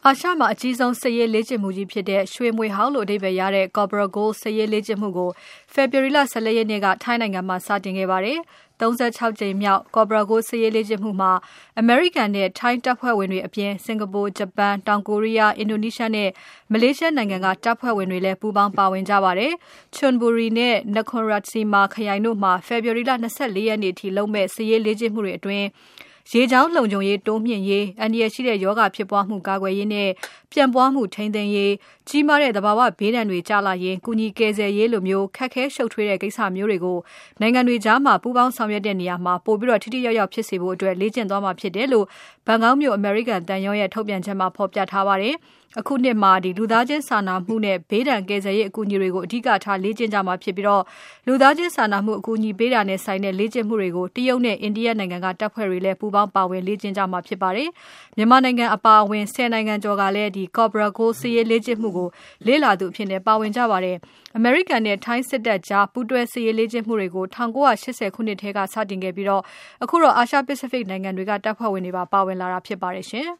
အာရှမှာအကြီးဆုံးစစ်ရေးလေ့ကျင့်မှုကြီးဖြစ်တဲ့ရွှေမြွေဟောင်းလို့အဓိပ္ပာယ်ရတဲ့ Cobra Gold စစ်ရေးလေ့ကျင့်မှုကို ဖေဖော်ဝါရီလ 14 ရက်နေ့ကထိုင်းနိုင်ငံမှာစတင်ခဲ့ပါတယ်။ 36 ကြိမ်မြောက် Cobra Gold စစ်ရေးလေ့ကျင့်မှုမှာ အမေရိကန်နဲ့ထိုင်းတပ်ဖွဲ့ဝင်တွေအပြင် စင်္ကာပူ၊ ဂျပန်၊ တောင်ကိုရီးယား၊ အင်ဒိုနီးရှားနဲ့ မလေးရှားနိုင်ငံက တပ်ဖွဲ့ဝင်တွေလည်း ပူးပေါင်းပါဝင်ကြပါတယ်။ Chonburi နဲ့ Nakhon Ratchasima ခရိုင်တို့မှာ ဖေဖော်ဝါရီလ 24 ရက်နေ့အထိလုပ်မယ့် စစ်ရေးလေ့ကျင့်မှုတွေအတွင်း ရေကြောင်းလုံခြုံရေးတိုးမြှင့်ရေး၊ အန္တရာယ်ရှိတဲ့ရောဂါဖြစ်ပွားမှုကာကွယ်ရေးနဲ့ ပြန့်ပွားမှုထိန်းသိမ်းရေး၊ ကြီးမားတဲ့သဘာဝဘေးဒဏ်တွေကျလာရင် ကူညီကယ်ဆယ်ရေးလိုခက်ခဲရှုပ်ထွေးတဲ့ကိစ္စမျိုးတွေကို နိုင်ငံတွေကြားပူးပေါင်းဆောင်ရွက်တဲ့နေရာမှာ ပိုပြီးထိထိရောက်ရောက်ဖြစ်စေဖို့လေ့ကျင့်သွားမှာဖြစ်တယ်လို့ ဘန်ကောက်မြို့အမေရိကန်သံရုံးရဲ့ထုတ်ပြန်ချက်မှာဖော်ပြထားပါတယ်။ အခုနှစ်မှာ လူသားချင်းစာနာမှုနဲ့ ဘေးဒဏ်ကယ်ဆယ်ရေးအကူအညီတွေကို အဓိကထားလေ့ကျင့်ကြမှာဖြစ်ပြီး လူသားချင်းစာနာမှုအကူအညီပေးတာနဲ့ဆိုင်တဲ့လေ့ကျင့်မှုတွေကို တရုတ်နဲ့ အိန္ဒိယနိုင်ငံကတပ်ဖွဲ့တွေလည်းပူးပေါင်းပါဝင်လေ့ကျင့်ကြမှာဖြစ်ပါတယ်။ မြန်မာနိုင်ငံအပါအဝင် 10 နိုင်ငံကျော်ကလည်း Cobra Gold စစ်ရေးလေ့ကျင့်မှုကိုလေ့လာသူအဖြစ်ပါဝင်ကြပါတယ်။ အမေရိကန်နဲ့ထိုင်းစစ်တပ်ကြားပူးတွဲစစ်ရေးလေ့ကျင့်မှုတွေကို 1980 ခုနှစ်ထဲကစတင်ခဲ့ပြီး အခုတော့အာရှ Pacific နိုင်ငံတွေက တပ်ဖွဲ့ဝင်တွေပါဝင်လာတာဖြစ်ပါတယ်ရှင်